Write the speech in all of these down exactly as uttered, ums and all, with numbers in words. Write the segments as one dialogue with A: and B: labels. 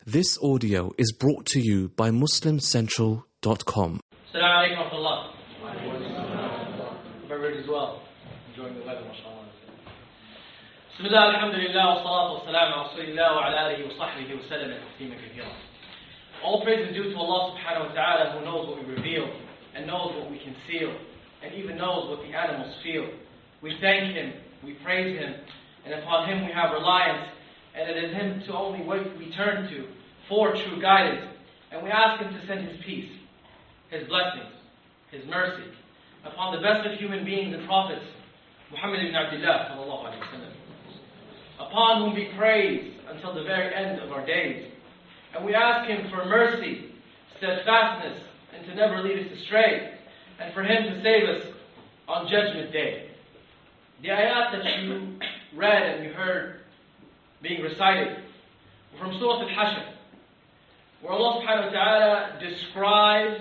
A: This audio is brought to you by Muslim Central dot com.
B: Assalamu alaikum wa rahmatullah. Everybody as well. Enjoying the weather, mashallah. Bismillah, alhamdulillah, wa salatu wa salam ala rasulillah wa ala alihi wa sahbihi wa sallam taslima kathira. All praise is due to Allah subhanahu wa ta'ala, who knows what we reveal and knows what we conceal and even knows what the animals feel. We thank Him, we praise Him, and upon Him we have reliance, and it is Him to only we turn to for true guidance. And we ask Him to send His peace, His blessings, His mercy upon the best of human beings and prophets, Muhammad ibn Abdullah sallallahu alayhi wa sallam, upon whom be praised until the very end of our days. And we ask Him for mercy, steadfastness, and to never lead us astray, and for Him to save us on Judgment Day. The ayat that you read and you heard being recited were from Surah Al-Hashr, where Allah subhanahu wa ta'ala describes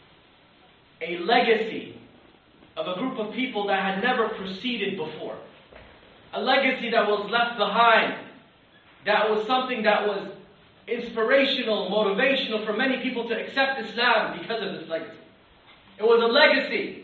B: a legacy of a group of people that had never proceeded before. A legacy that was left behind, that was something that was inspirational, motivational for many people to accept Islam because of this legacy. It was a legacy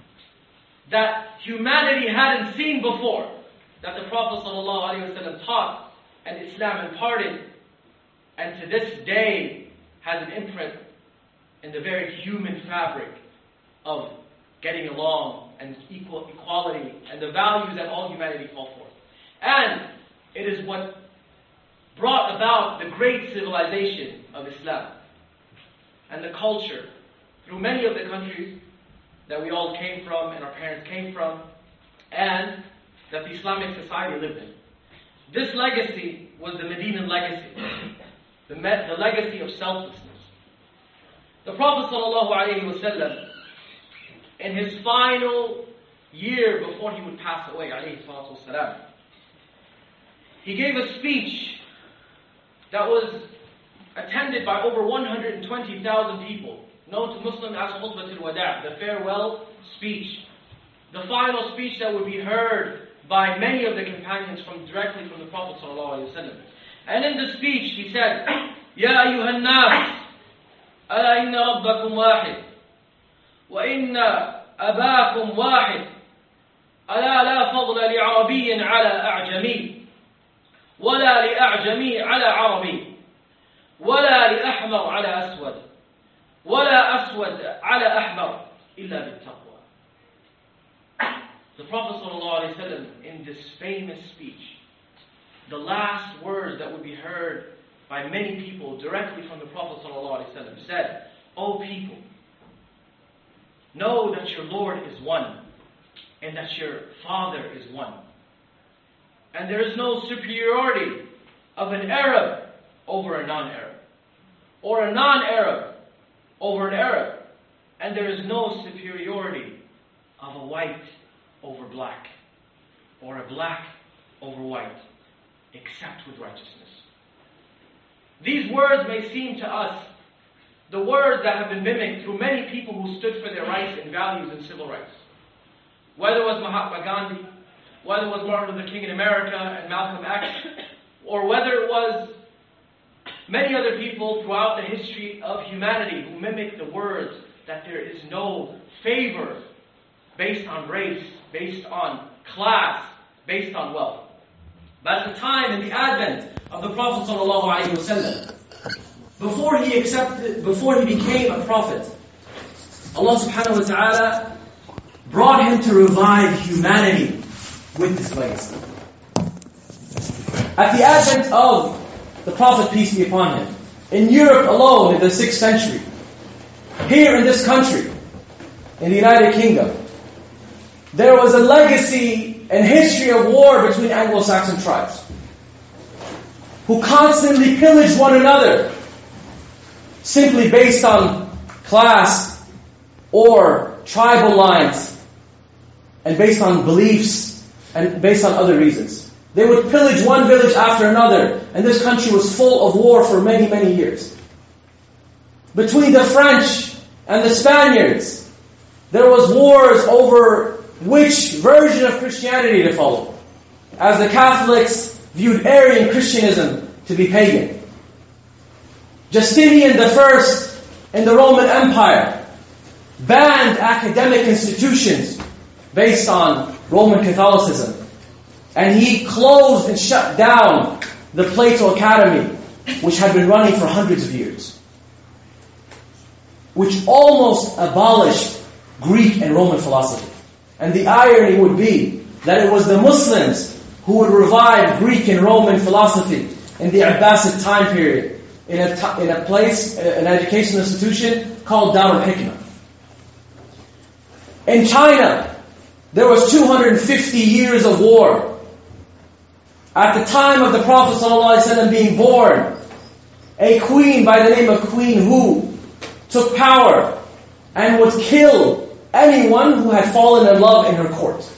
B: that humanity hadn't seen before, that the Prophet ﷺ taught and Islam imparted, and to this day has an imprint in the very human fabric of getting along and equal equality and the values that all humanity call for. And it is what brought about the great civilization of Islam and the culture through many of the countries that we all came from and our parents came from, and that the Islamic society lived in. This legacy was the Medinan legacy, the, me- the legacy of selflessness. The Prophet ﷺ, in his final year before he would pass away, ﷺ, he gave a speech that was attended by over one hundred twenty thousand people, known to Muslims as Khutbatul Wada', the farewell speech, the final speech that would be heard by many of the companions from directly from the Prophet ﷺ. And in the speech he said, Ya ayyuhan nas, ala inna rabbakum wahid, wa inna abakum wahid, ala la fadla li'arabiyyin ala a'jami, wala li'a'jami ala arabi, wala li'ahmar ala aswad, وَلَا أَسْوَدْ عَلَى أَحْمَرٍ إِلَّا بِالتَّقْوَى. The Prophet ﷺ, in this famous speech, the last words that would be heard by many people directly from the Prophet ﷺ, said, O people, know that your Lord is one, and that your Father is one. And there is no superiority of an Arab over a non-Arab, or a non-Arab over an Arab, and there is no superiority of a white over black, or a black over white, except with righteousness. These words may seem to us the words that have been mimicked through many people who stood for their rights and values and civil rights. Whether it was Mahatma Gandhi, whether it was Martin Luther King in America and Malcolm X, or whether it was many other people throughout the history of humanity who mimic the words that there is no favor based on race, based on class, based on wealth. But at the time, in the advent of the Prophet ﷺ, before he accepted, before he became a prophet, Allah subhanahu wa ta'ala brought him to revive humanity with this legacy. At the advent of the Prophet, peace be upon him, in Europe alone in the sixth century, here in this country, in the United Kingdom, there was a legacy and history of war between Anglo-Saxon tribes, who constantly pillaged one another, simply based on class or tribal lines, and based on beliefs, and based on other reasons. They would pillage one village after another, and this country was full of war for many, many years. Between the French and the Spaniards, there was wars over which version of Christianity to follow, as the Catholics viewed Arian Christianism to be pagan.
C: Justinian the First in the Roman Empire banned academic institutions based on Roman Catholicism. And he closed and shut down the Plato Academy, which had been running for hundreds of years, which almost abolished Greek and Roman philosophy. And the irony would be that it was the Muslims who would revive Greek and Roman philosophy in the Abbasid time period in a, t- in a place, an educational institution called Darul Hikmah. In China, there was two hundred fifty years of war. At the time of the Prophet ﷺ being born, a queen by the name of Queen Hu took power and would kill anyone who had fallen in love in her court.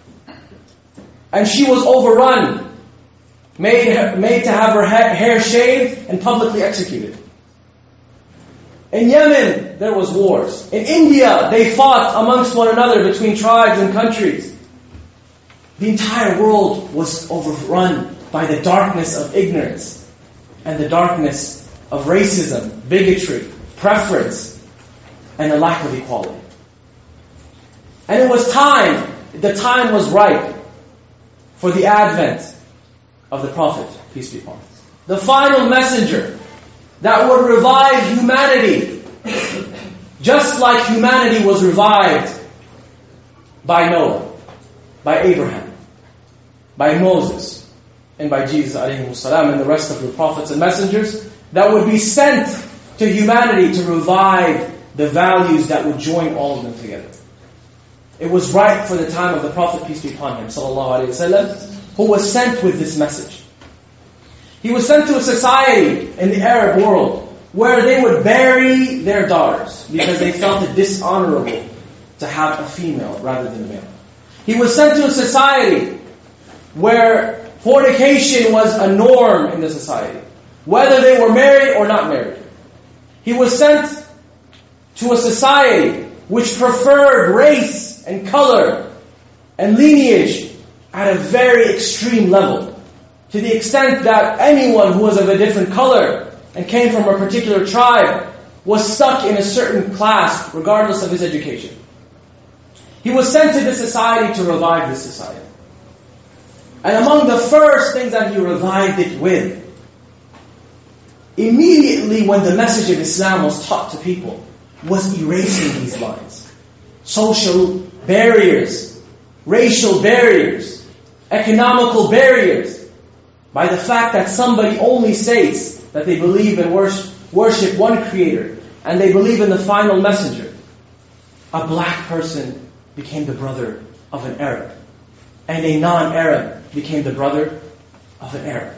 C: And she was overrun, made, made to have her ha- hair shaved and publicly executed. In Yemen, there was wars. In India, they fought amongst one another between tribes and countries. The entire world was overrun by the darkness of ignorance and the darkness of racism, bigotry, preference, and a lack of equality. And it was time, the time was ripe for the advent of the Prophet, peace be upon him. The final messenger that would revive humanity, just like humanity was revived by Noah, by Abraham, by Moses, and by Jesus alayhi salam, and the rest of the prophets and messengers that would be sent to humanity to revive the values that would join all of them together. It was right for the time of the Prophet, peace be upon him, sallallahu alayhi wasallam, who was sent with this message. He was sent to a society in the Arab world where they would bury their daughters because they felt it dishonorable to have a female rather than a male. He was sent to a society where fornication was a norm in the society, whether they were married or not married. He was sent to a society which preferred race and color and lineage at a very extreme level, to the extent that anyone who was of a different color and came from a particular tribe was stuck in a certain class regardless of his education. He was sent to this society to revive this society. And among the first things that he revived it with, immediately when the message of Islam was taught to people, was erasing these lines. Social barriers, racial barriers, economical barriers, by the fact that somebody only states that they believe and worship, worship one creator, and they believe in the final messenger. A black person became the brother of an Arab, and a non-Arab became the brother of an Arab.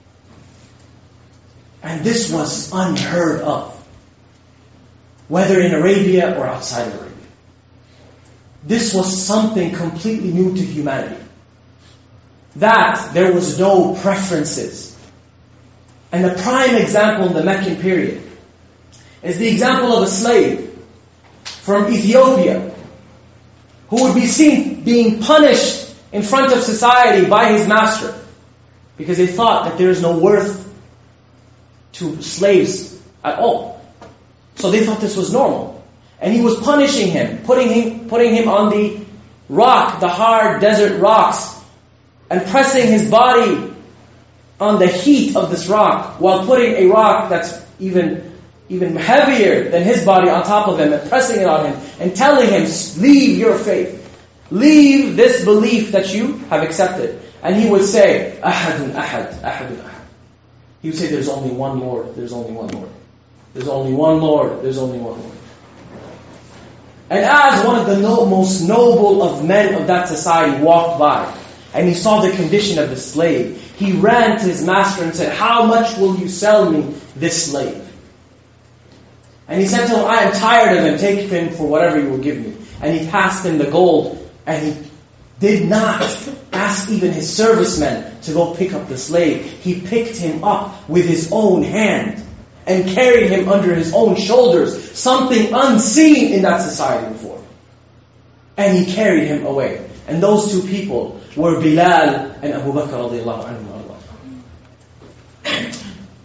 C: And this was unheard of, whether in Arabia or outside of Arabia. This was something completely new to humanity. That there was no preferences. And the prime example in the Meccan period is the example of a slave from Ethiopia who would be seen being punished in front of society by his master because they thought that there is no worth to slaves at all. So they thought this was normal. And he was punishing him, putting him, putting him on the rock, the hard desert rocks, and pressing his body on the heat of this rock, while putting a rock that's even, even heavier than his body on top of him, and pressing it on him, and telling him, leave your faith. Leave this belief that you have accepted. And he would say, Ahadun Ahad, Ahadun Ahad. He would say, there's only one Lord, there's only one Lord. There's only one Lord, there's only one Lord. And as one of the no, most noble of men of that society walked by, and he saw the condition of the slave, he ran to his master and said, how much will you sell me this slave? And he said to him, I am tired of him, take him for whatever you will give me. And he passed him the gold, and he did not ask even his servicemen to go pick up the slave. He picked him up with his own hand and carried him under his own shoulders, something unseen in that society before. And he carried him away. And those two people were Bilal and Abu Bakr radiallahu anhu.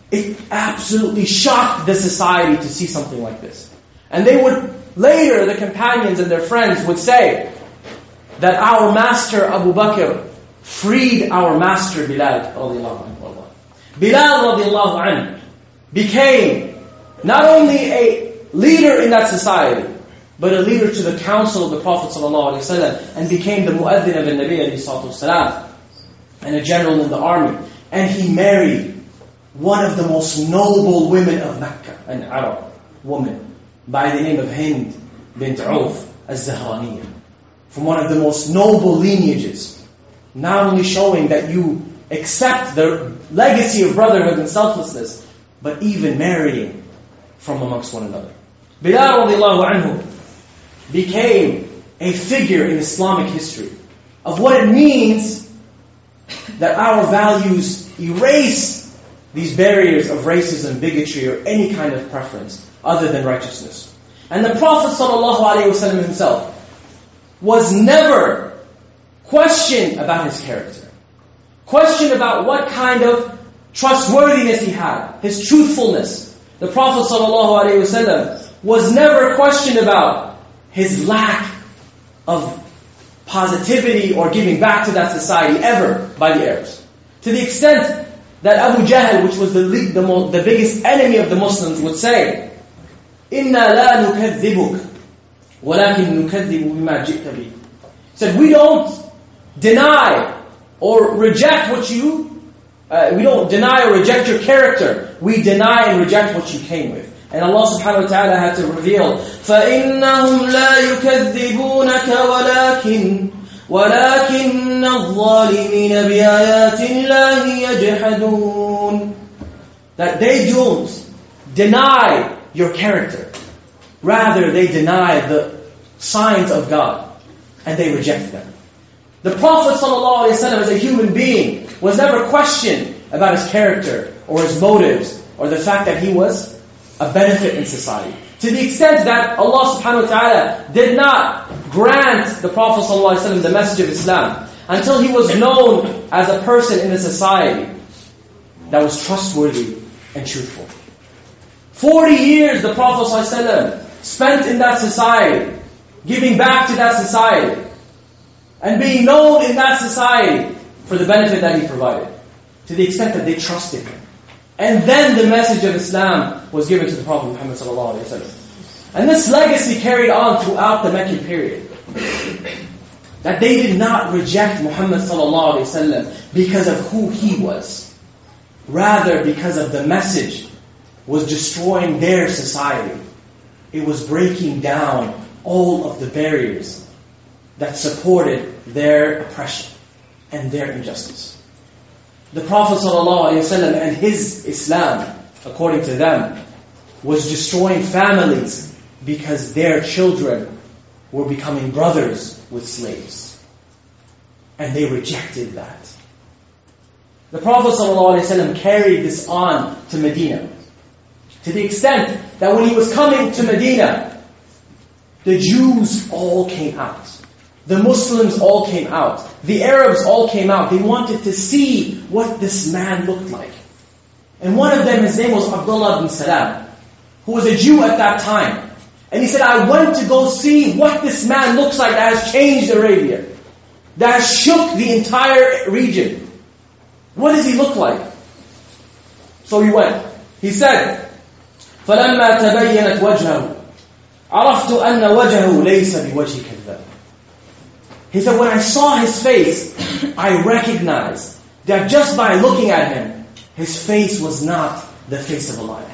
C: It absolutely shocked the society to see something like this. And they would, later the companions and their friends would say that our master Abu Bakr freed our master Bilal radiallahu anhu. Bilal radiallahu anhu became not only a leader in that society, but a leader to the council of the Prophet ﷺ, and became the mu'adhin of the Nabi alayhi salatu wasalam, and a general in the army. And he married one of the most noble women of Mecca, an Arab woman, by the name of Hind bint Auf al-Zahraniyya, from one of the most noble lineages. Not only showing that you accept the legacy of brotherhood and selflessness, but even marrying from amongst one another. Bilal radiallahu anhu became a figure in Islamic history of what it means that our values erase these barriers of racism, bigotry, or any kind of preference other than righteousness. And the Prophet ﷺ himself was never questioned about his character, questioned about what kind of trustworthiness he had, his truthfulness. The Prophet ﷺ was never questioned about his lack of positivity or giving back to that society ever by the Arabs. To the extent that Abu Jahl, which was the, the, the biggest enemy of the Muslims, would say, إِنَّا لَا نُكَذِّبُكَ وَلَكِنْ نُكَذِّبُ بِمَا جِئْتَ بِهِ. He said, we don't deny or reject what you, uh, we don't deny or reject your character. We deny and reject what you came with. And Allah subhanahu wa ta'ala had to reveal, فَإِنَّهُمْ لَا يُكَذِّبُونَكَ وَلَكِنْ وَلَكِنَّ الظَّالِمِينَ بِآيَاتِ اللَّهِ يَجْحَدُونَ. That they don't deny your character. Rather, they deny the signs of God. And they reject them. The Prophet ﷺ as a human being was never questioned about his character or his motives or the fact that he was a benefit in society. To the extent that Allah subhanahu wa ta'ala did not grant the Prophet ﷺ the message of Islam until he was known as a person in a society that was trustworthy and truthful. Forty years the Prophet ﷺ spent in that society, giving back to that society, and being known in that society for the benefit that he provided. To the extent that they trusted him. And then the message of Islam was given to the Prophet Muhammad sallallahu alaihi wasallam. And this legacy carried on throughout the Meccan period. That they did not reject Muhammad sallallahu alaihi wasallam because of who he was. Rather, because of the message was destroying their society. It was breaking down all of the barriers that supported their oppression and their injustice. The Prophet ﷺ and his Islam, according to them, was destroying families because their children were becoming brothers with slaves. And they rejected that. The Prophet ﷺ carried this on to Medina. To the extent that when he was coming to Medina, the Jews all came out. The Muslims all came out. The Arabs all came out. They wanted to see what this man looked like. And one of them, his name was Abdullah ibn Salam, who was a Jew at that time. And he said, I went to go see what this man looks like that has changed Arabia, that has shook the entire region. What does he look like? So he went. He said, فَلَمَّا تَبَيَّنَتْ وَجْهَهُ عَرَفْتُ أَنَّ وَجْهَهُ لَيْسَ بِوَجْهِ كَذَّابٍ. He said, when I saw his face, I recognized that just by looking at him, his face was not the face of a liar.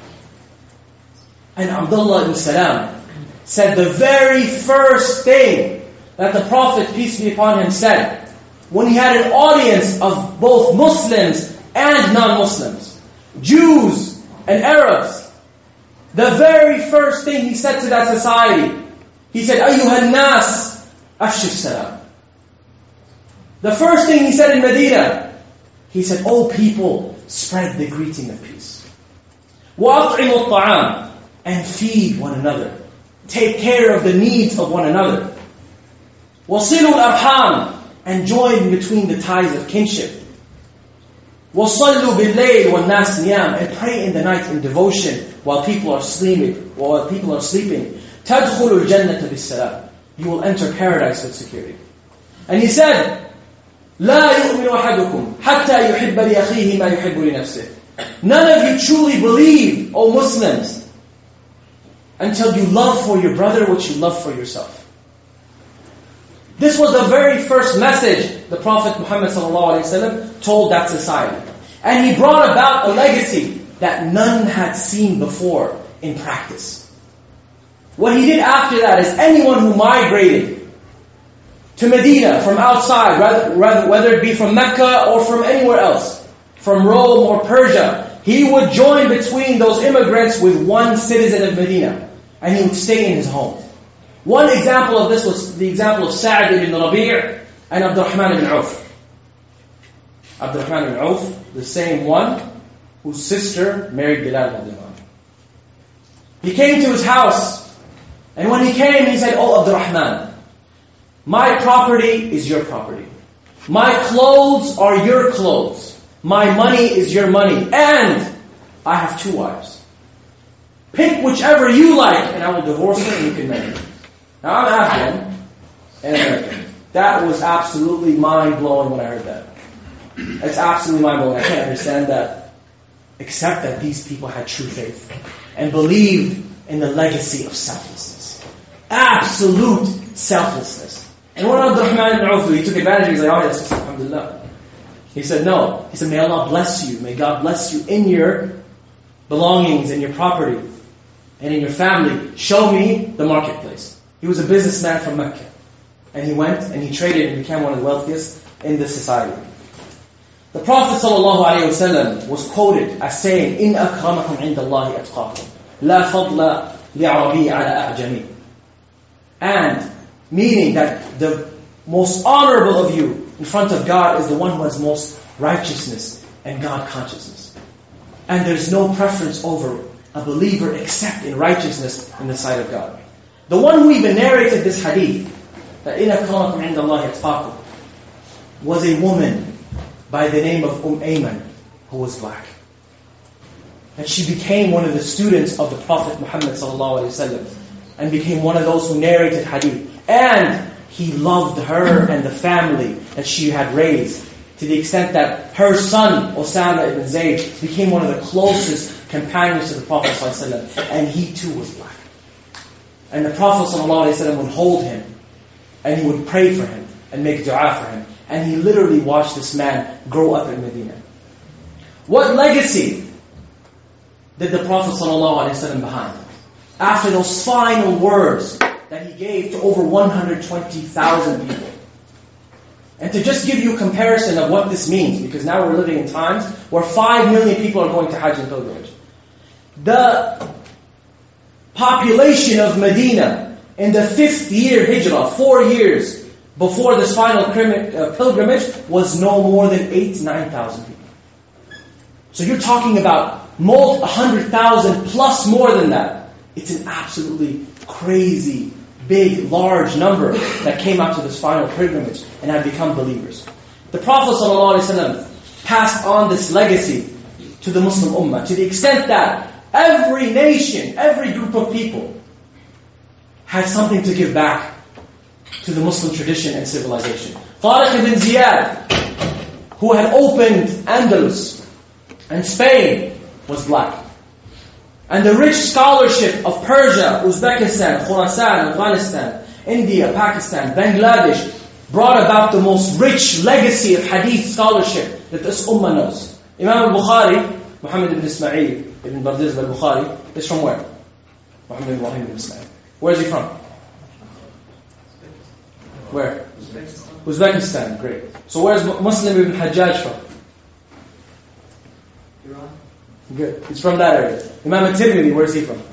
C: And Abdullah ibn Salam said the very first thing that the Prophet, peace be upon him, said, when he had an audience of both Muslims and non-Muslims, Jews and Arabs, the very first thing he said to that society, he said, أَيُّهَا النَّاسِ Afshu salam. The first thing he said in Medina, he said, "O people, spread the greeting of peace. وَأَطْعِمُوا الطَّعَامِ And feed one another. Take care of the needs of one another. وَصِلُوا الْأَرْحَامِ And join between the ties of kinship. وَصَلُّوا بِاللَّيْلِ وَالنَّاسِ نِيَامٌ, and pray in the night in devotion while people are sleeping. While people are sleeping. تَدْخُلُوا الْجَنَّةَ بِالسَّلَامِ, you will enter paradise with security. And he said, لَا يُؤْمِنُ أَحَدُكُمْ حَتَّى يُحِبَّ لِأَخِيهِ مَا يُحِبُّ لِنَفْسِهِ. None of you truly believe, O Muslims, until you love for your brother what you love for yourself. This was the very first message the Prophet Muhammad ﷺ told that society. And he brought about a legacy that none had seen before in practice. What he did after that is anyone who migrated to Medina from outside, rather, rather, whether it be from Mecca or from anywhere else, from Rome or Persia, he would join between those immigrants with one citizen of Medina, and he would stay in his home. One example of this was the example of Sa'd ibn Rabi' and Abdurrahman ibn Auf. Abdurrahman ibn Auf, the same one whose sister married Bilal. He came to his house, and when he came, he said, "Oh Abdurrahman, my property is your property. My clothes are your clothes. My money is your money. And I have two wives. Pick whichever you like, and I will divorce her and you can marry her." Now I'm Afghan and American. That was absolutely mind-blowing when I heard that. It's absolutely mind-blowing. I can't understand that. Except that these people had true faith and believed in the legacy of selflessness. Absolute selflessness. And what Abdurrahman ibn Auf, he took advantage. He was like, "Oh yes, alhamdulillah." He said, "No." He said, "May Allah bless you. May God bless you in your belongings, in your property, and in your family. Show me the marketplace." He was a businessman from Mecca. And he went and he traded and became one of the wealthiest in this society. The Prophet ﷺ was quoted as saying, "إِنْ أَكْرَمَكُمْ عِنْدَ اللَّهِ أَتْقَاكُمْ لَا فَضْلَ لِعَرَبِيِّ عَلَى أَعْجَمِيِّ." And meaning that the most honorable of you in front of God is the one who has most righteousness and God consciousness. And there's no preference over a believer except in righteousness in the sight of God. The one who even narrated this hadith, that إِنَّ أَكْرَمَكُمْ عِنْدَ اللَّهِ أَتْقَاكُمْ, was a woman by the name of Umm Ayman, who was black. And she became one of the students of the Prophet Muhammad ﷺ, and became one of those who narrated hadith. And he loved her and the family that she had raised, to the extent that her son, Osama ibn Zayd, became one of the closest companions to the Prophet ﷺ, and he too was black. And the Prophet ﷺ would hold him, and he would pray for him, and make dua for him. And he literally watched this man grow up in Medina. What legacy did the Prophet ﷺ behind? After those final words that he gave to over one hundred twenty thousand people. And to just give you a comparison of what this means, because now we're living in times where five million people are going to Hajj and pilgrimage. The population of Medina in the fifth year Hijrah, four years before this final pilgrimage, was no more than eight, nine thousand people. So you're talking about one hundred thousand plus more than that. It's an absolutely crazy, big, large number that came out to this final pilgrimage and have become believers. The Prophet ﷺ passed on this legacy to the Muslim Ummah, to the extent that every nation, every group of people had something to give back to the Muslim tradition and civilization. Tariq ibn Ziyad, who had opened Andalus and Spain, was black. And the rich scholarship of Persia, Uzbekistan, Khurasan, Afghanistan, India, Pakistan, Bangladesh, brought about the most rich legacy of hadith scholarship that this ummah knows. Imam al-Bukhari, Muhammad ibn Ismail ibn Bardiz al-Bukhari, is from where? Muhammad ibn Ibrahim ibn Ismail. Where is he from? Where? Uzbekistan. Uzbekistan, great. So where is Muslim ibn Hajjaj from? Iran. Good. He's from that area. Imam al-Tirmidhi, where is he from?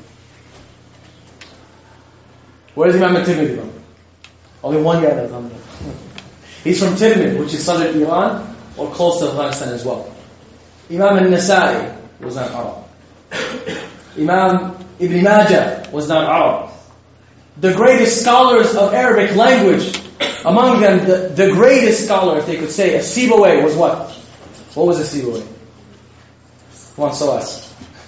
C: Where is Imam al-Tirmidhi from? Only one guy knows. He's from Tirmidh, which is southern Iran, or close to Afghanistan as well. Imam al-Nasa'i was not Arab. Imam Ibn Majah was not Arab. The greatest scholars of Arabic language, among them the, the greatest scholar, if they could say, a Sibawayh was what? What was a Sibawayh? Come on, so us.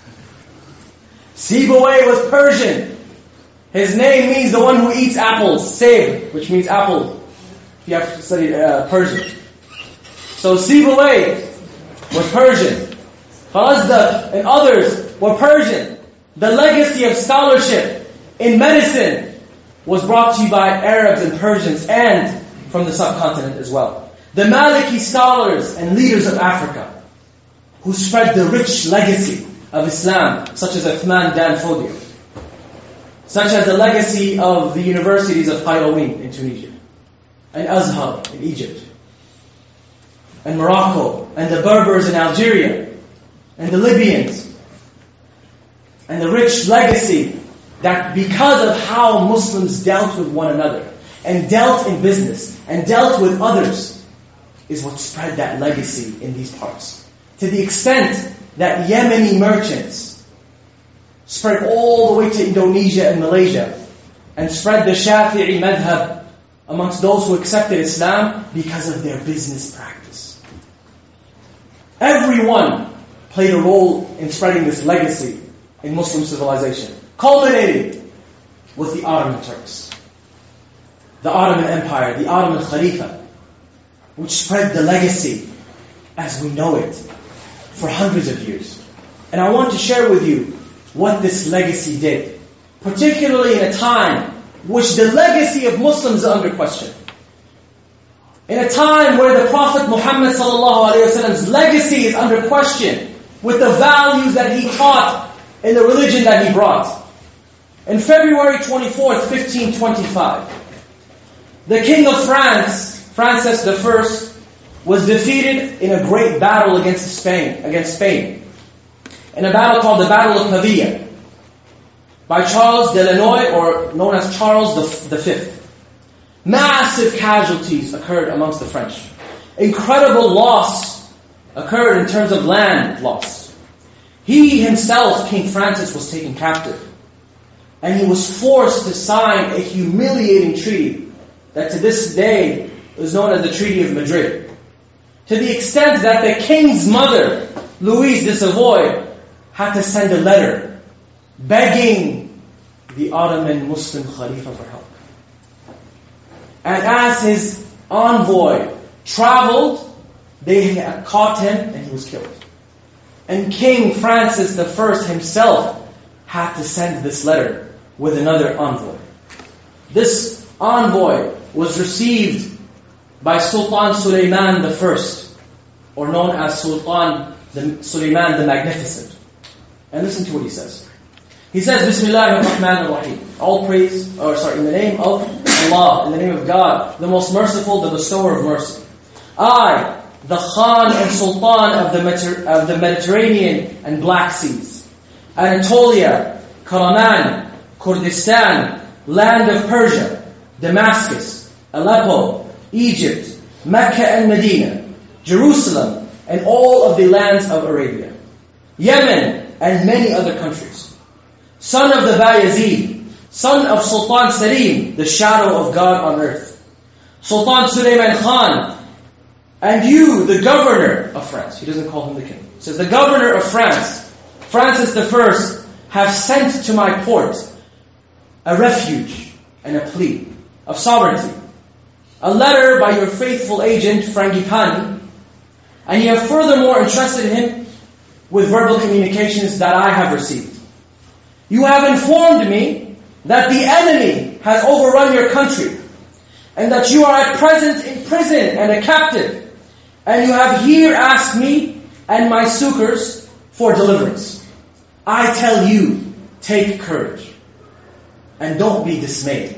C: Sibawayh was Persian. His name means the one who eats apples. Sib, which means apple. If you have to study uh, Persian. So Sibawayh was Persian. Farazdaq and others were Persian. The legacy of scholarship in medicine was brought to you by Arabs and Persians and from the subcontinent as well. The Maliki scholars and leaders of Africa who spread the rich legacy of Islam, such as Uthman Dan Fodio, such as the legacy of the universities of Qayraween in Tunisia, and Azhar in Egypt, and Morocco, and the Berbers in Algeria, and the Libyans, and the rich legacy that because of how Muslims dealt with one another, and dealt in business, and dealt with others, is what spread that legacy in these parts. To the extent that Yemeni merchants spread all the way to Indonesia and Malaysia, and spread the Shafi'i madhab amongst those who accepted Islam because of their business practice. Everyone played a role in spreading this legacy in Muslim civilization, culminating with the Ottoman Turks, the Ottoman Empire, the Ottoman Khalifa, which spread the legacy as we know it for hundreds of years. And I want to share with you what this legacy did, particularly in a time which the legacy of Muslims is under question. In a time where the Prophet Muhammad sallallahu alaihi wasallam's legacy is under question with the values that he taught in the religion that he brought. In February twenty-fourth, fifteen twenty-five, the King of France, Francis the First, was defeated in a great battle against Spain, against Spain, in a battle called the Battle of Pavia, by Charles de Lannoy, or known as Charles the Fifth. Massive casualties occurred amongst the French. Incredible loss occurred in terms of land loss. He himself, King Francis, was taken captive, and he was forced to sign a humiliating treaty that to this day is known as the Treaty of Madrid. To the extent that the king's mother, Louise de Savoy, had to send a letter begging the Ottoman Muslim Khalifa for help. And as his envoy traveled, they caught him and he was killed. And King Francis the First himself had to send this letter with another envoy. This envoy was received by Sultan Suleiman the First, or known as Sultan the, Suleiman the Magnificent. And listen to what he says. He says, Bismillah ar-Rahman ar-Rahim. All praise, or sorry, in the name of Allah, in the name of God, the most merciful, the bestower of mercy. I, the Khan and Sultan of the, Mediter- of the Mediterranean and Black Seas, Anatolia, Karaman, Kurdistan, land of Persia, Damascus, Aleppo, Egypt, Mecca and Medina, Jerusalem, and all of the lands of Arabia, Yemen, and many other countries. Son of the Bayezid, son of Sultan Salim, the shadow of God on earth, Sultan Suleiman Khan, and you, the governor of France. He doesn't call him the king. He says, the governor of France, Francis the First, have sent to my port a refuge and a plea of sovereignty. A letter by your faithful agent, Frangipani, and you have furthermore entrusted him with verbal communications that I have received. You have informed me that the enemy has overrun your country, and that you are at present in prison and a captive, and you have here asked me and my succors for deliverance. I tell you, take courage, and don't be dismayed.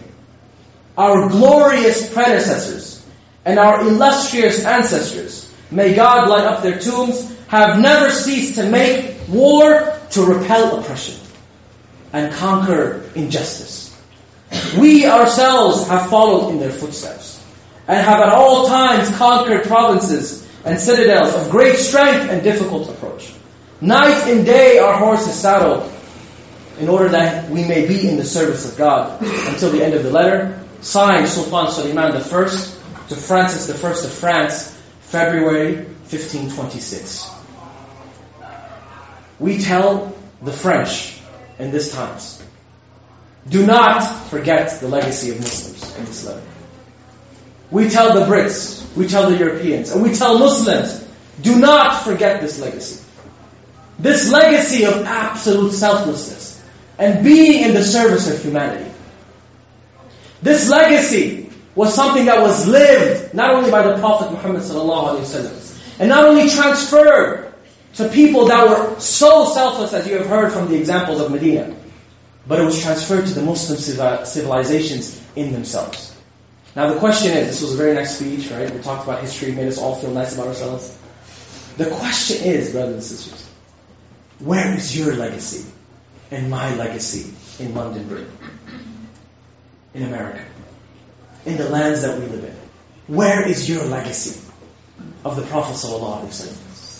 C: Our glorious predecessors and our illustrious ancestors, may God light up their tombs, have never ceased to make war to repel oppression and conquer injustice. We ourselves have followed in their footsteps and have at all times conquered provinces and citadels of great strength and difficult approach. Night and day our horse is saddled in order that we may be in the service of God until the end of the letter. Signed, Sultan Suleiman the First to Francis the First of France, February fifteen twenty-six. We tell the French in these times, do not forget the legacy of Muslims in this letter. We tell the Brits, we tell the Europeans, and we tell Muslims, do not forget this legacy. This legacy of absolute selflessness and being in the service of humanity. This legacy was something that was lived not only by the Prophet Muhammad sallallahu alaihi wasallam, and not only transferred to people that were so selfless, as you have heard from the examples of Medina, but it was transferred to the Muslim civilizations in themselves. Now the question is, this was a very nice speech, right? We talked about history, made us all feel nice about ourselves. The question is, brothers and sisters, where is your legacy and my legacy in London, Britain, in America, in the lands that we live in? Where is your legacy of the Prophet ﷺ?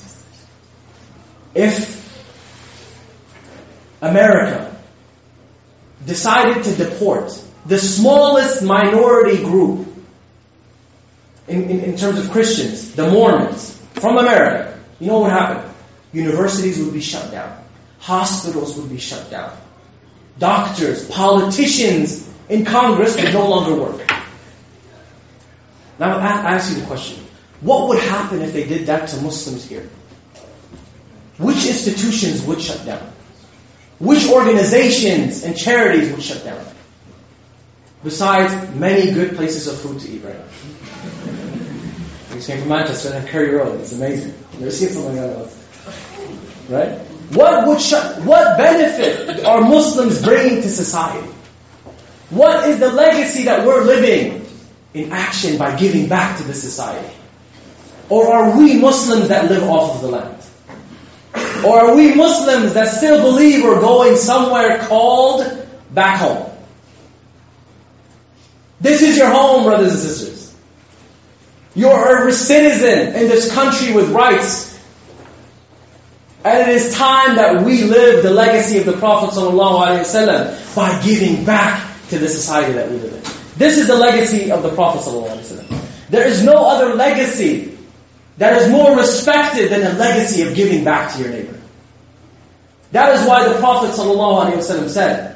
C: If America decided to deport the smallest minority group in, in, in terms of Christians, the Mormons, from America, you know what would happen? Universities would be shut down. Hospitals would be shut down. Doctors, politicians in Congress would no longer work. Now I ask you the question. What would happen if they did that to Muslims here? Which institutions would shut down? Which organizations and charities would shut down? Besides many good places of food to eat right now. We came from Manchester and Curry Road. It's amazing. I've never seen something like that. Right? What would shut, what benefit are Muslims bringing to society? What is the legacy that we're living in action by giving back to the society? Or are we Muslims that live off of the land? Or are we Muslims that still believe we're going somewhere called back home? This is your home, brothers and sisters. You're a citizen in this country with rights. And it is time that we live the legacy of the Prophet ﷺ by giving back to the society that we live in. This is the legacy of the Prophet ﷺ. There is no other legacy that is more respected than the legacy of giving back to your neighbor. That is why the Prophet ﷺ said,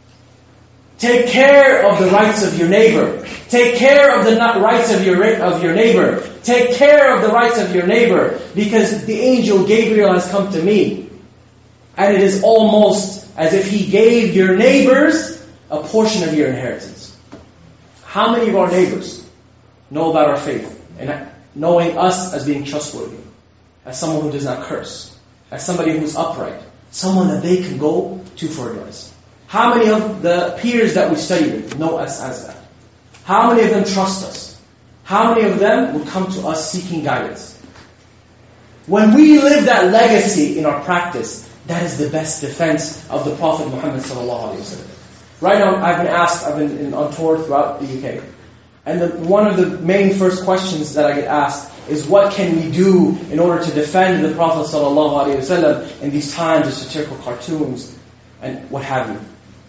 C: take care of the rights of your neighbor. Take care of the rights of your of your neighbor. Take care of the rights of your neighbor, because the angel Gabriel has come to me. And it is almost as if he gave your neighbors a portion of your inheritance. How many of our neighbors know about our faith and knowing us as being trustworthy, as someone who does not curse, as somebody who's upright, someone that they can go to for advice? How many of the peers that we study with know us as that? How many of them trust us? How many of them will come to us seeking guidance? When we live that legacy in our practice, that is the best defense of the Prophet Muhammad sallallahu alaihi wasallam. Right now, I've been asked, I've been in, on tour throughout the U K, and the, one of the main first questions that I get asked is, what can we do in order to defend the Prophet sallallahu alaihi wasallam in these times of satirical cartoons and what have you?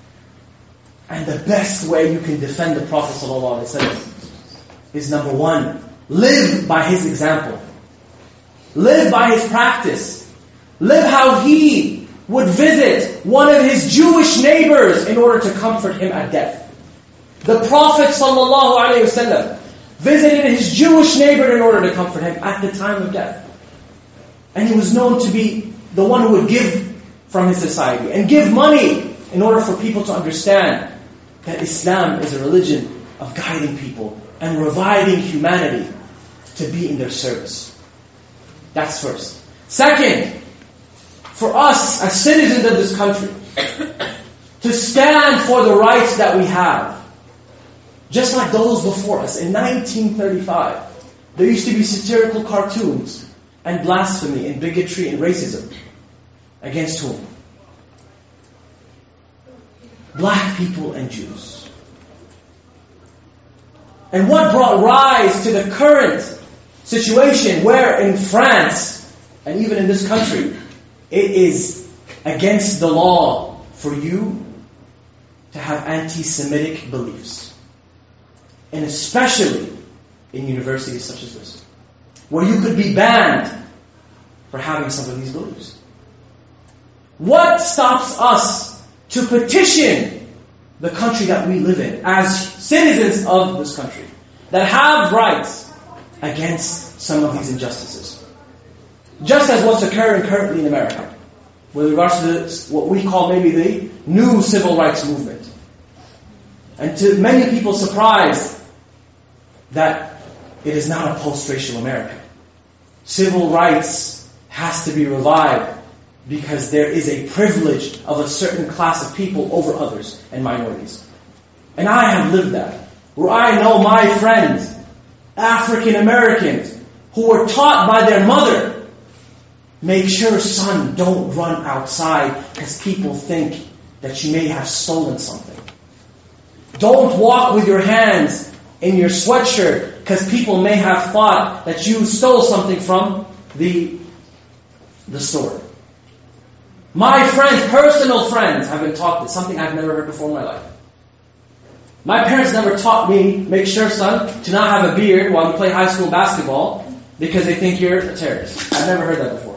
C: And the best way you can defend the Prophet ﷺ is, number one, live by his example. Live by his practice. Live how he would visit one of his Jewish neighbors in order to comfort him at death. The Prophet ﷺ visited his Jewish neighbor in order to comfort him at the time of death. And he was known to be the one who would give from his society and give money in order for people to understand that Islam is a religion of guiding people and reviving humanity to be in their service. That's first. Second, for us as citizens of this country, to stand for the rights that we have. Just like those before us. In nineteen thirty-five, there used to be satirical cartoons and blasphemy and bigotry and racism. Against whom? Black people and Jews. And what brought rise to the current situation where in France, and even in this country, it is against the law for you to have anti-Semitic beliefs. And especially in universities such as this, where you could be banned for having some of these beliefs. What stops us to petition the country that we live in as citizens of this country that have rights against some of these injustices? Just as what's occurring currently in America with regards to this, what we call maybe the new civil rights movement. And to many people surprised that it is not a post-racial America. Civil rights has to be revived because there is a privilege of a certain class of people over others and minorities. And I have lived that. Where I know my friends, African Americans, who were taught by their mother, make sure, son, don't run outside because people think that you may have stolen something. Don't walk with your hands in your sweatshirt because people may have thought that you stole something from the, the store. My friends, personal friends, have been taught this, something I've never heard before in my life. My parents never taught me, make sure, son, to not have a beard while you play high school basketball because they think you're a terrorist. I've never heard that before.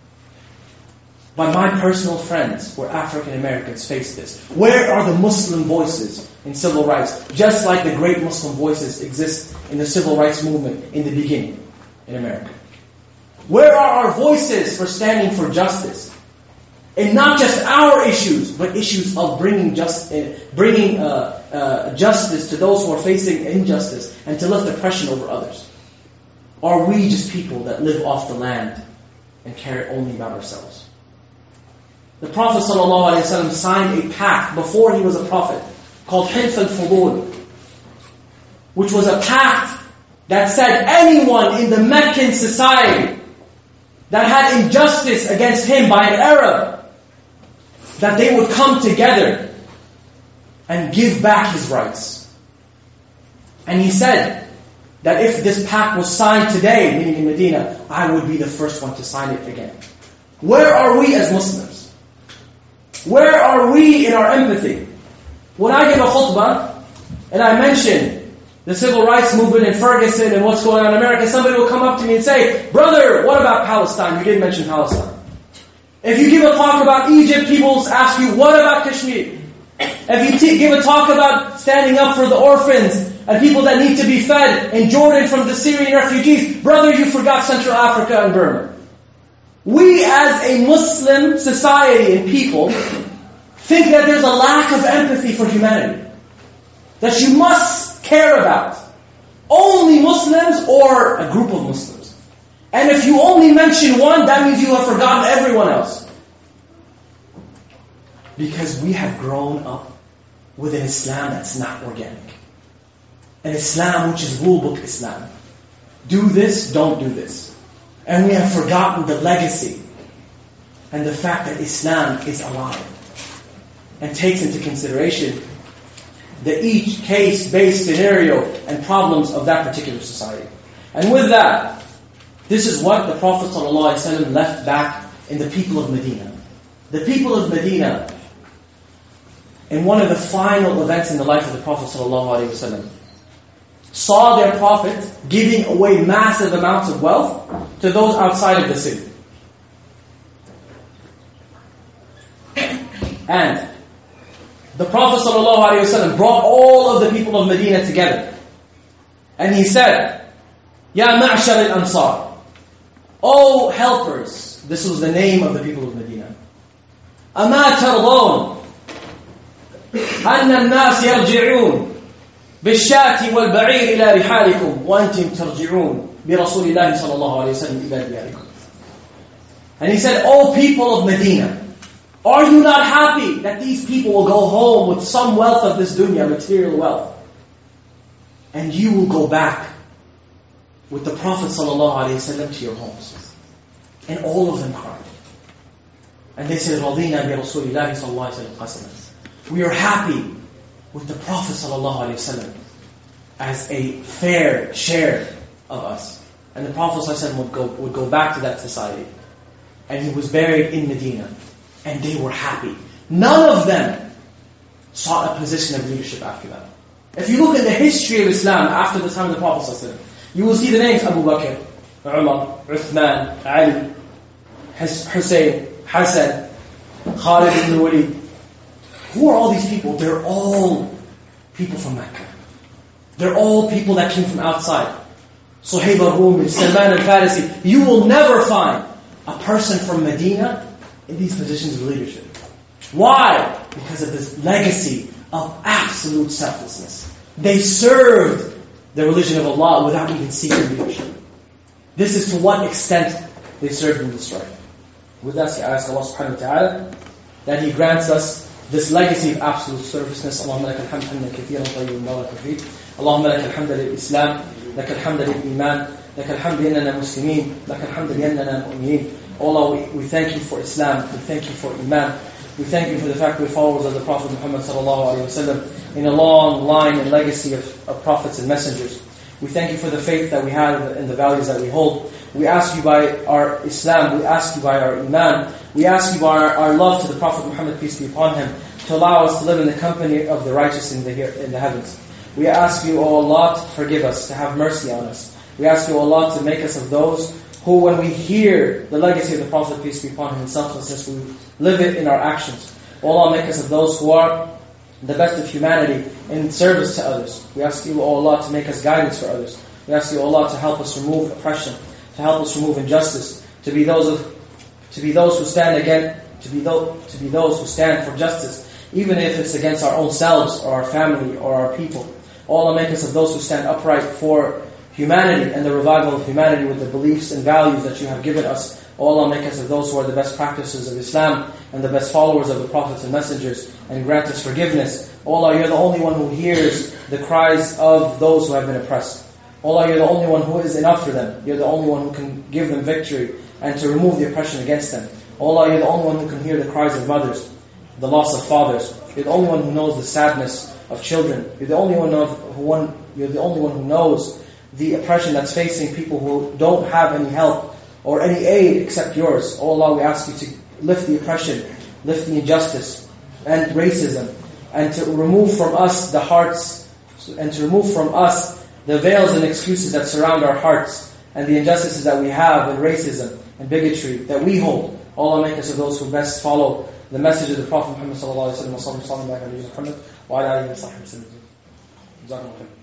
C: But my personal friends, where African Americans, face this. Where are the Muslim voices in civil rights? Just like the great Muslim voices exist in the civil rights movement in the beginning in America. Where are our voices for standing for justice? And not just our issues, but issues of bringing just, uh, bringing uh, uh, justice to those who are facing injustice and to lift oppression over others. Are we just people that live off the land and care only about ourselves? The Prophet ﷺ signed a pact before he was a prophet called Hilf al-Fudul, which was a pact that said anyone in the Meccan society that had injustice against him by an Arab, that they would come together and give back his rights. And he said that if this pact was signed today, meaning in Medina, I would be the first one to sign it again. Where are we as Muslims? Where are we in our empathy? When I give a khutbah and I mention the civil rights movement in Ferguson and what's going on in America, somebody will come up to me and say, brother, what about Palestine? You didn't mention Palestine. If you give a talk about Egypt, people will ask you, what about Kashmir? If you t- give a talk about standing up for the orphans and people that need to be fed in Jordan from the Syrian refugees, brother, you forgot Central Africa and Burma. We as a Muslim society and people think that there's a lack of empathy for humanity. That you must care about only Muslims or a group of Muslims. And if you only mention one, that means you have forgotten everyone else. Because we have grown up with an Islam that's not organic. An Islam which is rule book Islam. Do this, don't do this. And we have forgotten the legacy and the fact that Islam is alive and takes into consideration the each case-based scenario and problems of that particular society. And with that, this is what the Prophet ﷺ left back in the people of Medina. The people of Medina, in one of the final events in the life of the Prophet ﷺ, saw their Prophet giving away massive amounts of wealth to those outside of the city. And the Prophet ﷺ brought all of the people of Medina together. And he said, Ya ma'shar al-ansar, O helpers, this was the name of the people of Medina. أَمَا تَرْضَوْنَ أَنَّ النَّاسِ يَرْجِعُونَ بِالشَّاةِ وَالْبَعِيرِ إِلَى رِحَالِكُمْ وَأَنْتُمْ تَرْجِعُونَ بِرَسُولِ اللَّهِ صَلَّى اللَّهُ عَلَيْهِ وَسَلَّمْ إِلَى دِيَارِكُمْ. And he said, O people of Medina, are you not happy that these people will go home with some wealth of this dunya, material wealth, and you will go back with the Prophet ﷺ to your homes? And all of them cried. And they said, رَضِينَا بِرَسُولِ اللَّهِ صَلَّى اللَّهُ عَلَيْهِ وَسَلَّمْ. We are happy with the Prophet ﷺ as a fair share of us. And the Prophet ﷺ would go, would go back to that society. And he was buried in Medina. And they were happy. None of them sought a position of leadership after that. If you look at the history of Islam after the time of the Prophet ﷺ, you will see the names Abu Bakr, Umar, Uthman, Ali, Hussein, Hassan, Khalid ibn Walid. Who are all these people? They're all people from Mecca. They're all people that came from outside. Suhaib al-Rumi, Salman al-Farisi. You will never find a person from Medina in these positions of leadership. Why? Because of this legacy of absolute selflessness. They served the religion of Allah without even seeking leadership. This is to what extent they served in this right. With that, I ask Allah subhanahu wa ta'ala that He grants us this legacy of absolute serviceness. Allahumma laka alhamd hamdan kathiran tayyiban barakan fik. Allahumma laka alhamd lil-Islam, laka alhamd lil-Iman, laka alhamd li'annana muslimin, laka alhamd li'annana mu'minin. Oh Allah, we, we thank you for Islam, we thank you for Iman, we thank you for the fact that we're followers of the Prophet Muhammad sallallahu alaihi wasallam in a long line and legacy of, of prophets and messengers. We thank you for the faith that we have and the values that we hold. We ask you by our Islam, we ask you by our Iman, we ask you by our, our love to the Prophet Muhammad, peace be upon him, to allow us to live in the company of the righteous in the, in the heavens. We ask you, O Allah, to forgive us, to have mercy on us. We ask you, O Allah, to make us of those who, when we hear the legacy of the Prophet, peace be upon him, in selflessness, we live it in our actions. O Allah, make us of those who are the best of humanity in service to others. We ask you, O Allah, to make us guidance for others. We ask you, O Allah, to help us remove oppression, to help us remove injustice, to be those of, to be those who stand again, to be those, to be those who stand for justice, even if it's against our own selves or our family or our people. O Allah, make us of those who stand upright for humanity and the revival of humanity with the beliefs and values that you have given us. O Allah, make us of those who are the best practices of Islam and the best followers of the prophets and messengers, and grant us forgiveness. O Allah, you're the only one who hears the cries of those who have been oppressed. O Allah, you're the only one who is enough for them. You're the only one who can give them victory and to remove the oppression against them. O Allah, you're the only one who can hear the cries of mothers, the loss of fathers. You're the only one who knows the sadness of children. You're the only one who one. You're the only one who knows the oppression that's facing people who don't have any help or any aid except yours. O Allah, we ask you to lift the oppression, lift the injustice and racism, and to remove from us the hearts, and to remove from us the veils and excuses that surround our hearts, and the injustices that we have, and racism and bigotry that we hold. O Allah, make us of those who best follow the message of the Prophet Muhammad sallallahu alaihi wasallam.